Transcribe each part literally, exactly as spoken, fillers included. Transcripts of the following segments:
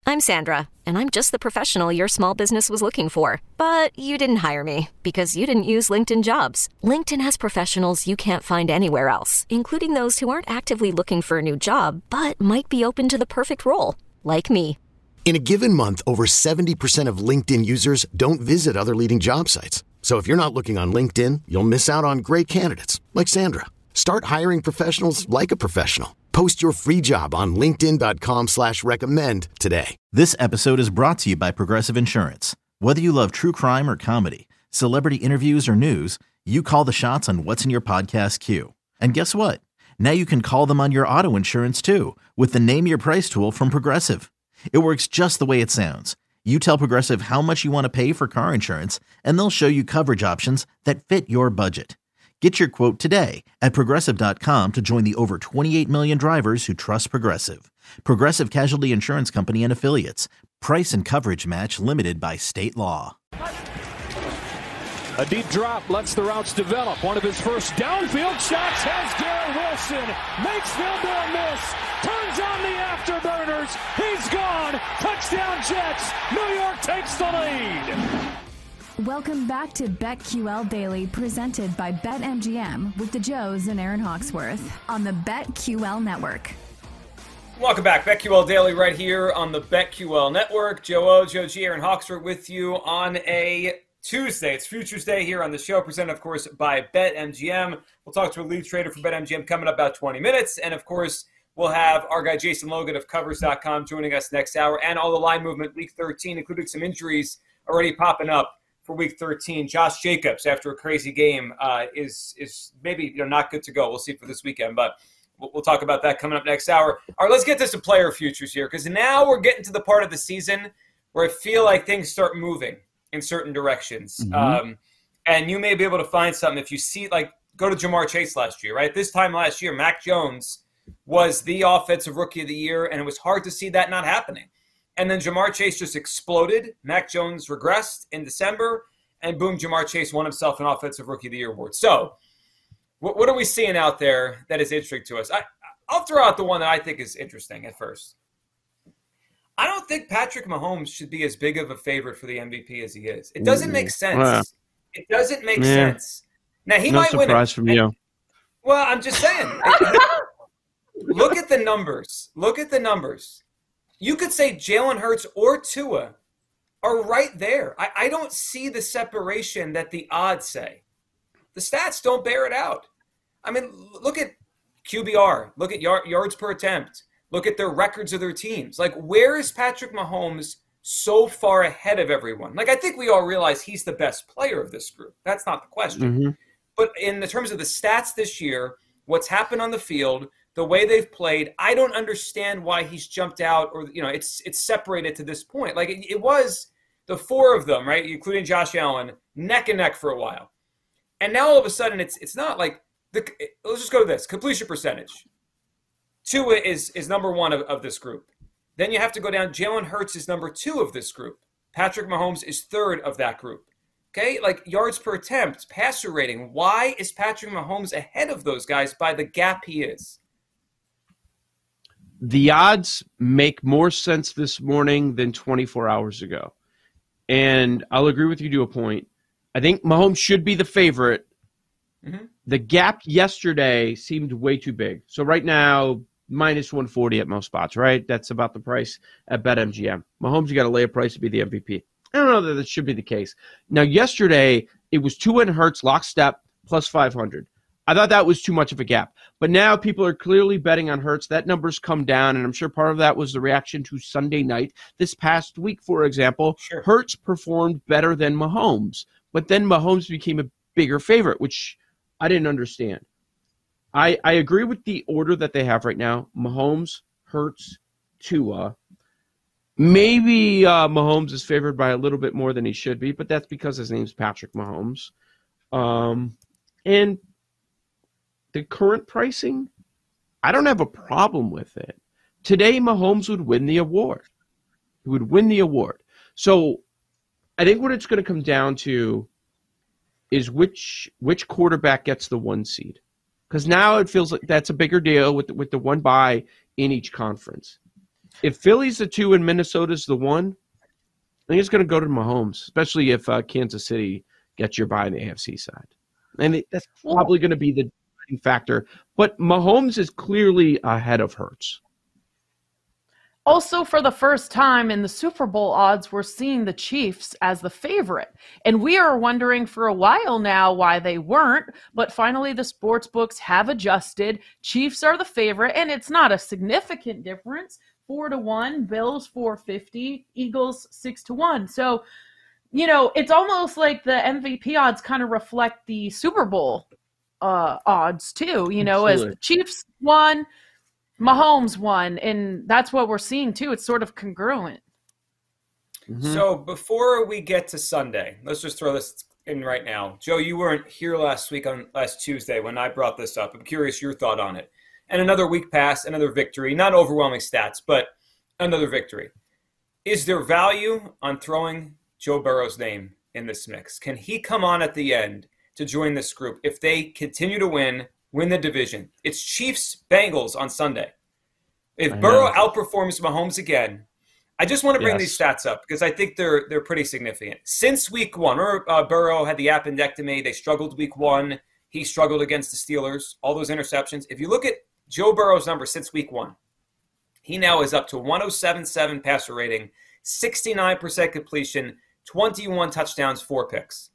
I'm Sandra, and I'm just the professional your small business was looking for. But you didn't hire me because you didn't use LinkedIn Jobs. LinkedIn has professionals you can't find anywhere else, including those who aren't actively looking for a new job, but might be open to the perfect role, like me. In a given month, over seventy percent of LinkedIn users don't visit other leading job sites. So if you're not looking on LinkedIn, you'll miss out on great candidates like Sandra. Start hiring professionals like a professional. Post your free job on linkedin.com slash recommend today. This episode is brought to you by Progressive Insurance. Whether you love true crime or comedy, celebrity interviews or news, you call the shots on what's in your podcast queue. And guess what? Now you can call them on your auto insurance too with the Name Your Price tool from Progressive. It works just the way it sounds. You tell Progressive how much you want to pay for car insurance, and they'll show you coverage options that fit your budget. Get your quote today at Progressive dot com to join the over twenty-eight million drivers who trust Progressive. Progressive Casualty Insurance Company and Affiliates. Price and coverage match limited by state law. A deep drop lets the routes develop. One of his first downfield shots has Garrett Wilson. Makes field goal miss. Turns on the afterburners. He's gone. Touchdown Jets. New York takes the lead. Welcome back to BetQL Daily, presented by BetMGM with the Joes and Aaron Hawksworth on the BetQL Network. Welcome back. BetQL Daily right here on the BetQL Network. Joe O, Joe G, Aaron Hawksworth with you on a Tuesday. It's Futures Day here on the show, presented, of course, by BetMGM. We'll talk to a lead trader for BetMGM coming up about twenty minutes. And, of course, we'll have our guy Jason Logan of Covers dot com joining us next hour. And all the line movement, Week thirteen, including some injuries already popping up for Week thirteen. Josh Jacobs, after a crazy game, uh, is is maybe you know not good to go. We'll see for this weekend, but we'll, we'll talk about that coming up next hour. All right, let's get to some player futures here, because now we're getting to the part of the season where I feel like things start moving in certain directions. Mm-hmm. Um, and you may be able to find something if you see, like, go to Ja'Marr Chase last year, right? This time last year, Mac Jones was the offensive rookie of the year, and it was hard to see that not happening. And then Ja'Marr Chase just exploded. Mac Jones regressed in December, and boom, Ja'Marr Chase won himself an Offensive Rookie of the Year award. So what, what are we seeing out there that is interesting to us? I, I'll throw out the one that I think is interesting at first. I don't think Patrick Mahomes should be as big of a favorite for the M V P as he is. It doesn't make sense. Wow. It doesn't make yeah. sense. Now, he no might win it. surprise from you. Well, I'm just saying. Look at the numbers. Look at the numbers. You could say Jalen Hurts or Tua are right there. I, I don't see the separation that the odds say. The stats don't bear it out. I mean, look at Q B R. Look at yard, yards per attempt. Look at their records of their teams. Like, where is Patrick Mahomes so far ahead of everyone? Like, I think we all realize he's the best player of this group. That's not the question. Mm-hmm. But in the terms of the stats this year, what's happened on the field, the way they've played, I don't understand why he's jumped out, or, you know, it's it's separated to this point. Like, it, it was the four of them, right, including Josh Allen, neck and neck for a while. And now all of a sudden it's it's not like the let's just go to this completion percentage. Tua is is number one of, of this group. Then you have to go down. Jalen Hurts is number two of this group. Patrick Mahomes is third of that group. Okay, like yards per attempt, passer rating. Why is Patrick Mahomes ahead of those guys by the gap he is? The odds make more sense this morning than twenty-four hours ago. And I'll agree with you to a point. I think Mahomes should be the favorite. Mm-hmm. The gap yesterday seemed way too big. So right now, minus one forty at most spots, right? That's about the price at BetMGM. Mahomes, you got to lay a price to be the M V P. I don't know that that should be the case. Now, yesterday, it was Tua and Hurts lockstep plus five hundred. I thought that was too much of a gap. But now people are clearly betting on Hurts. That number's come down, and I'm sure part of that was the reaction to Sunday night. This past week, for example, sure. Hurts performed better than Mahomes. But then Mahomes became a bigger favorite, which I didn't understand. I, I agree with the order that they have right now. Mahomes, Hurts, Tua. Maybe uh, Mahomes is favored by a little bit more than he should be, but that's because his name's Patrick Mahomes. Um, and the current pricing, I don't have a problem with it. Today, Mahomes would win the award. He would win the award. So I think what it's going to come down to is which which quarterback gets the one seed. Because now it feels like that's a bigger deal with, with the one bye in each conference. if Philly's the two and Minnesota's the one, I think it's going to go to Mahomes, especially if uh, Kansas City gets your bye on the A F C side. And it, that's probably going to be the deciding factor. But Mahomes is clearly ahead of Hurts. Also, for the first time in the Super Bowl odds, we're seeing the Chiefs as the favorite. And we are wondering for a while now why they weren't. But finally, the sports books have adjusted. Chiefs are the favorite, and it's not a significant difference. Four to one, Bills four fifty, Eagles six to one. So, you know, it's almost like the M V P odds kind of reflect the Super Bowl uh, odds too. You know, Absolutely. As the Chiefs won, Mahomes won, and that's what we're seeing too. It's sort of congruent. Mm-hmm. So before we get to Sunday, let's just throw this in right now. Joe, you weren't here last week on last Tuesday when I brought this up. I'm curious your thought on it. And another week passed, another victory, not overwhelming stats, but another victory. Is there value on throwing Joe Burrow's name in this mix? Can he come on at the end to join this group if they continue to win, win the division? It's Chiefs-Bengals on Sunday. If Burrow outperforms Mahomes again, I just want to bring yes. these stats up because I think they're they're pretty significant. Since week one, remember uh, Burrow had the appendectomy. They struggled week one. He struggled against the Steelers, all those interceptions. If you look at Joe Burrow's number since week one, he now is up to one oh seven point seven passer rating, sixty-nine percent completion, twenty-one touchdowns, four picks.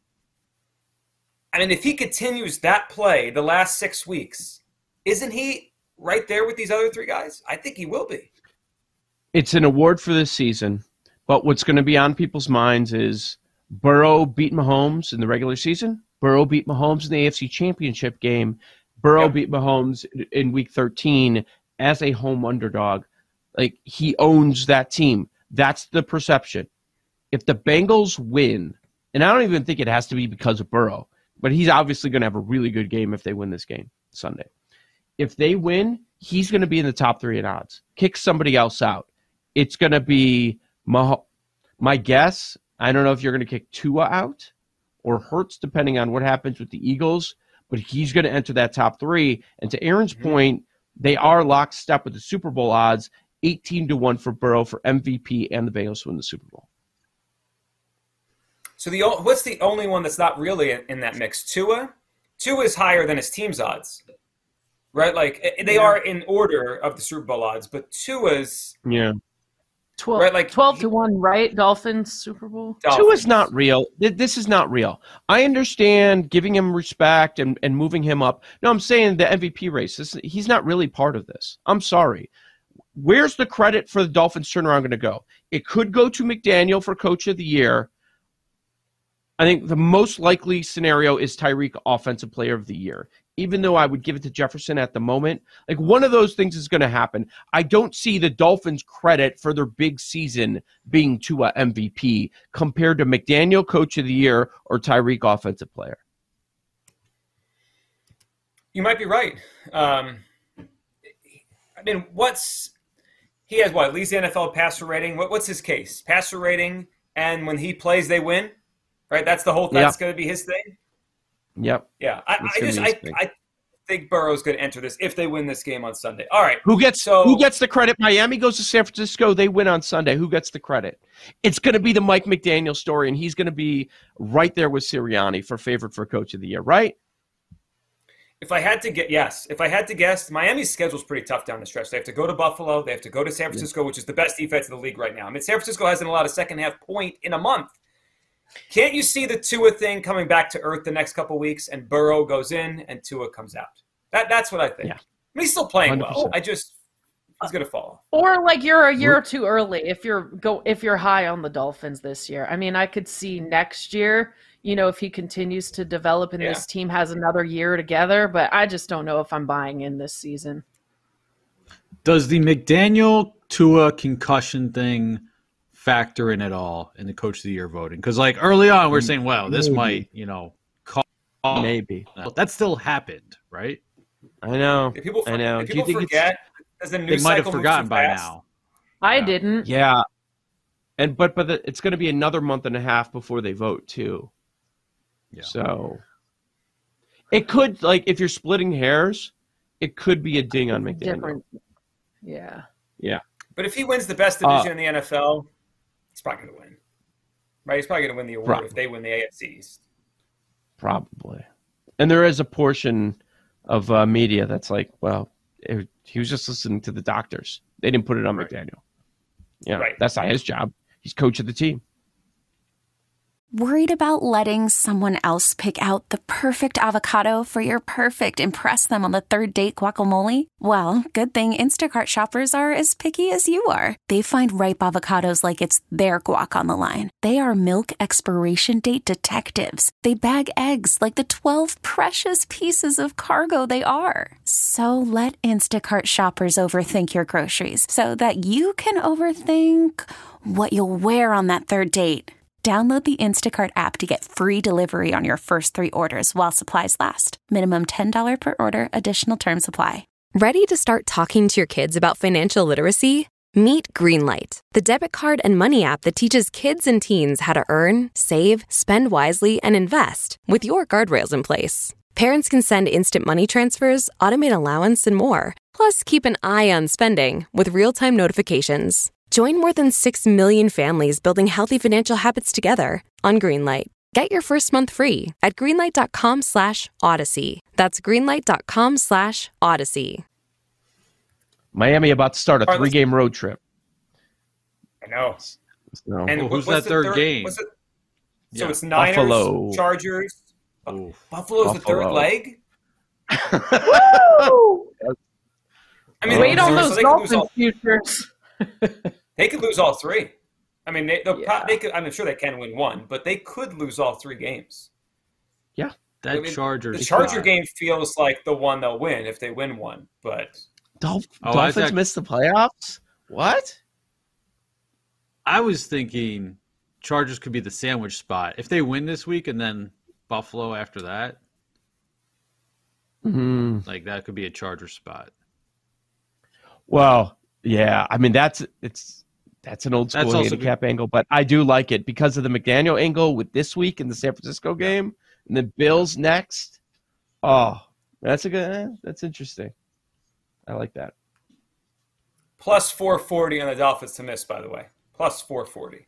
I mean, if he continues that play the last six weeks, isn't he right there with these other three guys? I think he will be. It's an award for this season, but what's going to be on people's minds is Burrow beat Mahomes in the regular season. Burrow beat Mahomes in the A F C Championship game. Burrow yep. beat Mahomes in week thirteen as a home underdog. Like, he owns that team. That's the perception. If the Bengals win, and I don't even think it has to be because of Burrow, but he's obviously going to have a really good game if they win this game Sunday. If they win, he's going to be in the top three in odds. Kick somebody else out. It's going to be Mah- my guess. I don't know if you're going to kick Tua out or Hurts, depending on what happens with the Eagles, but he's going to enter that top three. And to Aaron's mm-hmm. point, they are lockstep with the Super Bowl odds, eighteen to one for Burrow for M V P and the Bengals to win the Super Bowl. So the what's the only one that's not really in that mix? Tua? Tua is higher than his team's odds, right? Like, they yeah. are in order of the Super Bowl odds, but Tua's yeah. twelve, right, like twelve to one, right? Dolphins Super Bowl. Dolphins. Tua's not real. This is not real. I understand giving him respect and, and moving him up. No, I'm saying the M V P race. This, he's not really part of this. I'm sorry. Where's the credit for the Dolphins turnaround going to go? It could go to McDaniel for Coach of the Year. I think the most likely scenario is Tyreek Offensive Player of the Year, even though I would give it to Jefferson at the moment. Like, one of those things is going to happen. I don't see the Dolphins' credit for their big season being to a M V P compared to McDaniel Coach of the Year or Tyreek Offensive Player. You might be right. Um, I mean, what's he has what leads the N F L passer rating? What, what's his case? Passer rating, and when he plays, they win. Right, that's the whole. That's yep. going to be his thing. Yep. Yeah, I, I just I, I think Burrow's going to enter this if they win this game on Sunday. All right. Who gets so who gets the credit? Miami goes to San Francisco. They win on Sunday. Who gets the credit? It's going to be the Mike McDaniel story, and he's going to be right there with Sirianni for favorite for Coach of the Year. Right? If I had to get yes, if I had to guess, Miami's schedule is pretty tough down the stretch. They have to go to Buffalo. They have to go to San Francisco, yeah. which is the best defense in the league right now. I mean, San Francisco hasn't allowed a second half point in a month. Can't you see the Tua thing coming back to earth the next couple of weeks, and Burrow goes in and Tua comes out? That that's what I think. Yeah. I mean, he's still playing one hundred percent well. I just he's gonna fall. Or like you're a year or two early if you're go if you're high on the Dolphins this year. I mean, I could see next year, you know, if he continues to develop and yeah. this team has another year together, but I just don't know if I'm buying in this season. Does the McDaniel Tua concussion thing factor in at all in the Coach of the Year voting? Because like early on we're saying, well, this Maybe. might, you know, call. Maybe. Well, that still happened, right? I know. If people, I know. If people Do you think forget, as the news they might have cycle forgotten moves by fast, now. I yeah. didn't. Yeah. And but but the, it's going to be another month and a half before they vote too. Yeah. So it could, like, if you're splitting hairs, it could be a ding on McDaniel. Different. Yeah. Yeah. But if he wins the best division Uh, in the N F L, he's probably going to win. Right? He's probably going to win the award Probably. if they win the A F C East. Probably. And there is a portion of uh, media that's like, well, it, he was just listening to the doctors. They didn't put it on Right. McDaniel. Yeah, Right. that's not his job. He's coach of the team. Worried about letting someone else pick out the perfect avocado for your perfect impress them on the third date guacamole? Well, good thing Instacart shoppers are as picky as you are. They find ripe avocados like it's their guac on the line. They are milk expiration date detectives. They bag eggs like the twelve precious pieces of cargo they are. So let Instacart shoppers overthink your groceries so that you can overthink what you'll wear on that third date. Download the Instacart app to get free delivery on your first three orders while supplies last. Minimum ten dollars per order. Additional terms apply. Ready to start talking to your kids about financial literacy? Meet Greenlight, the debit card and money app that teaches kids and teens how to earn, save, spend wisely, and invest with your guardrails in place. Parents can send instant money transfers, automate allowance, and more. Plus, keep an eye on spending with real-time notifications. Join more than six million families building healthy financial habits together on Greenlight. Get your first month free at greenlight.com slash odyssey. That's greenlight.com slash odyssey. Miami about to start a All right, let's- three-game road trip. I know. So, And Well, what- who's what's that the third game? what's it- So Yeah. it's Niners, Buffalo. Chargers. Oof. Buffalo's the third Buffalo. leg? Woo! I mean, Wait on so those they could lose Dolphin all, futures. they could lose all three. I mean, they, they'll Yeah. pro- they could. I'm sure they can win one, but they could lose all three games. yeah. That I mean, Chargers. The Charger spot. game feels like the one they'll win if they win one, but Dolph- Oh, I Dolphins thought- missed the playoffs? What? I was thinking Chargers could be the sandwich spot. If they win this week and then Buffalo after that, Mm, like that could be a Charger spot. well, yeah. I mean, that's it's that's an old That's school also handicap angle, but I do like it because of the McDaniel angle with this week in the San Francisco game and the Bills next. Oh, that's a good. eh, That's interesting. I like that. plus four forty on the Dolphins to miss. By the way, plus four forty.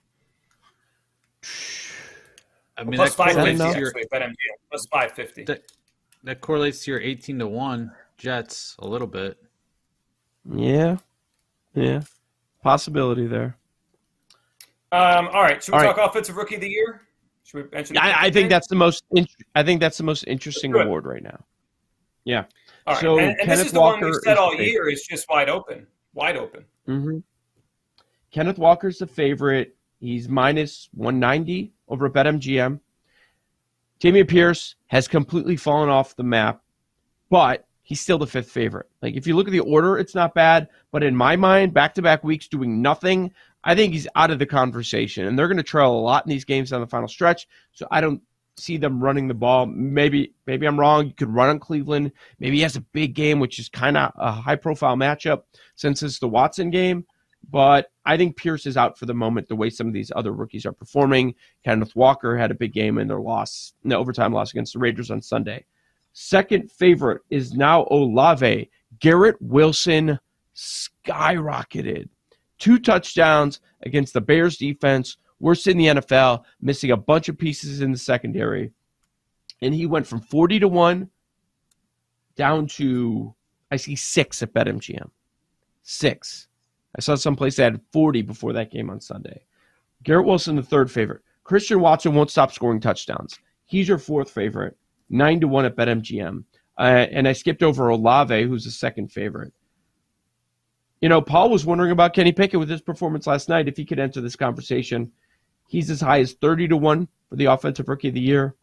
I mean, Plus that five correlates, fifty to your, actually. BetMGM plus five fifty. that, that correlates to your eighteen to one Jets a little bit. Yeah, yeah. Possibility there. Um, all right, should we All talk offensive rookie of the year? Should we mention? I, I think that's the most. In, I think that's the most interesting Good. award right now. Yeah. all right. so and, and this Kenneth is the one Walker we've said is all the favorite. year is just wide open, wide open. Mm-hmm. Kenneth Walker's the favorite. He's minus one ninety over at BetMGM. Dameon Pierce has completely fallen off the map, but he's still the fifth favorite. Like, if you look at the order, it's not bad. But in my mind, back-to-back weeks doing nothing, I think he's out of the conversation. And they're going to trail a lot in these games down the final stretch. So I don't see them running the ball. Maybe maybe I'm wrong. You could run on Cleveland. Maybe he has a big game, which is kind of a high-profile matchup since it's the Watson game. But I think Pierce is out for the moment the way some of these other rookies are performing. Kenneth Walker had a big game in their loss, in the overtime loss against the Raiders on Sunday. Second favorite is now Olave. Garrett Wilson skyrocketed. Two touchdowns against the Bears defense, worst in the N F L, missing a bunch of pieces in the secondary. And he went from forty to one down to, I see six at BetMGM. Six. I saw someplace that had forty before that game on Sunday. Garrett Wilson, the third favorite. Christian Watson won't stop scoring touchdowns. He's your fourth favorite. Nine to one at BetMGM. Uh, and I skipped over Olave, who's the second favorite. You know, Paul was wondering about Kenny Pickett with his performance last night, if he could enter this conversation. He's as high as thirty to one for the Offensive Rookie of the Year.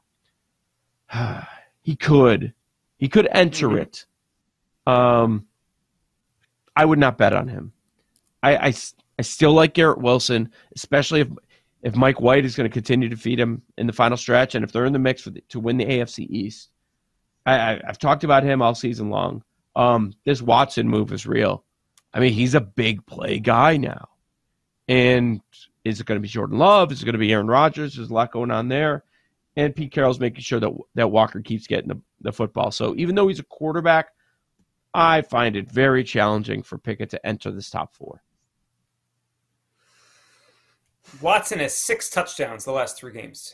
He could. He could enter mm-hmm. it. Um, I would not bet on him. I, I, I still like Garrett Wilson, especially if if Mike White is going to continue to feed him in the final stretch, and if they're in the mix for the, to win the A F C East. I, I, I've talked about him all season long. Um, this Watson move is real. I mean, he's a big play guy now. And is it going to be Jordan Love? Is it going to be Aaron Rodgers? There's a lot going on there. And Pete Carroll's making sure that, that Walker keeps getting the, the football. So even though he's a quarterback, I find it very challenging for Pickett to enter this top four. Watson has six touchdowns the last three games.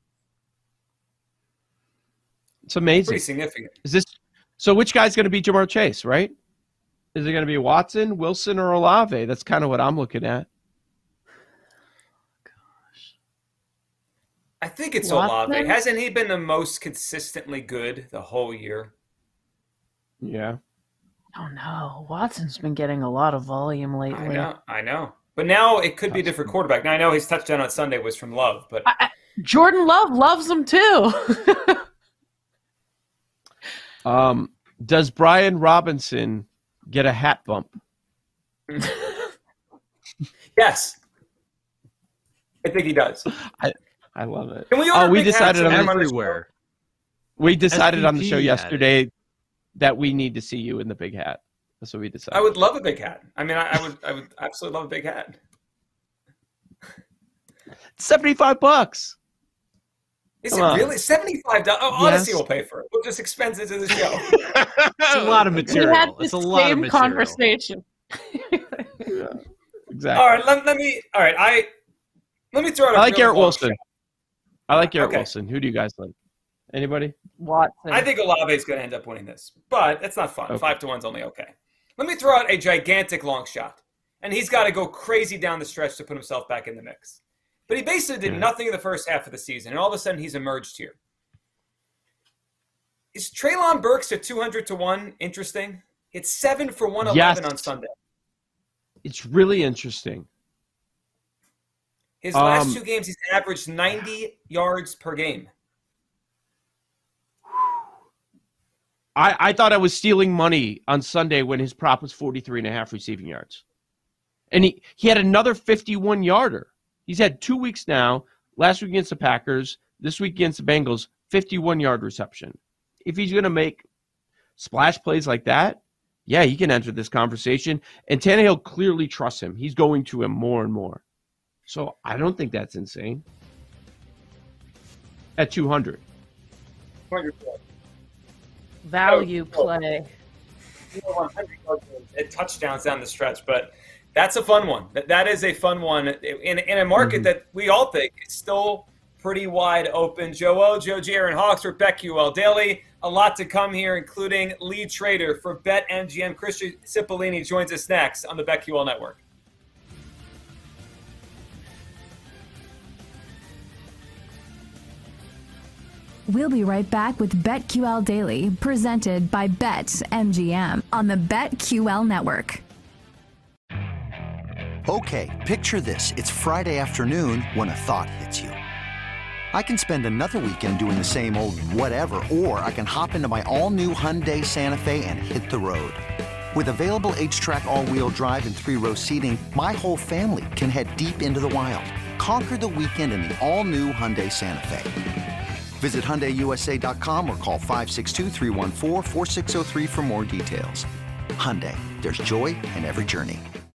It's amazing. Pretty significant. Is this so? Which guy's going to beat Jamar Chase? Right? Is it going to be Watson, Wilson, or Olave? That's kind of what I'm looking at. I think it's Watson? Olave. Hasn't he been the most consistently good the whole year? Yeah. Oh no, Watson's been getting a lot of volume lately. I know, I know. But now it could be a different quarterback. Now I know his touchdown on Sunday was from Love, but I, I, Jordan Love loves him too. um, does Brian Robinson get a hat bump? Yes, I think he does. I I love it. Can we oh, order we big decided hats on the, everywhere. we decided on the S V P show had yesterday that we need to see you in the big hat. That's what we decided. I would love a big hat. I mean, I, I would, I would absolutely love a big hat. Seventy-five bucks. Is Come it on. really seventy-five dollars? Oh, Odyssey Yes. will pay for it. We'll just expense it to the show. It's a lot of We material. had It's the a lot of same material. conversation. Yeah, exactly. All right, let, let me. All right, I let me throw out. I a like really Garrett long Wilson. shot. I like Garrett Okay. Wilson. Who do you guys like? Anybody? Watson. I think Olave is going to end up winning this, but it's not fun. Okay. Five to one's only okay. Let me throw out a gigantic long shot, and he's got to go crazy down the stretch to put himself back in the mix. But he basically did Yeah. nothing in the first half of the season, and all of a sudden he's emerged here. Is Treylon Burks at two hundred to one interesting? It's seven for one eleven Yes. on Sunday. It's really interesting. His last Um, two games, he's averaged ninety yards per game. I, I thought I was stealing money on Sunday when his prop was forty-three and a half receiving yards. And he, he had another fifty-one yarder. He's had two weeks now, last week against the Packers, this week against the Bengals, fifty-one yard reception. If he's going to make splash plays like that, yeah, he can enter this conversation. And Tannehill clearly trusts him. He's going to him more and more. So I don't think that's insane. At two hundred. Value Oh, oh. play. It touchdowns down the stretch, but that's a fun one. That that is a fun one in in a market Mm-hmm. that we all think is still pretty wide open. Joe O, Joe G, Aaron Hawks for BetQL Daily. A lot to come here, including lead trader for BetMGM. Christian Cipollini joins us next on the BetQL Network. We'll be right back with BetQL Daily, presented by BetMGM on the BetQL Network. Okay, picture this. It's Friday afternoon when a thought hits you. I can spend another weekend doing the same old whatever, or I can hop into my all-new Hyundai Santa Fe and hit the road. With available H-Track all-wheel drive and three-row seating, my whole family can head deep into the wild. Conquer the weekend in the all-new Hyundai Santa Fe. Visit Hyundai U S A dot com or call five six two, three one four, four six zero three for more details. Hyundai, there's joy in every journey.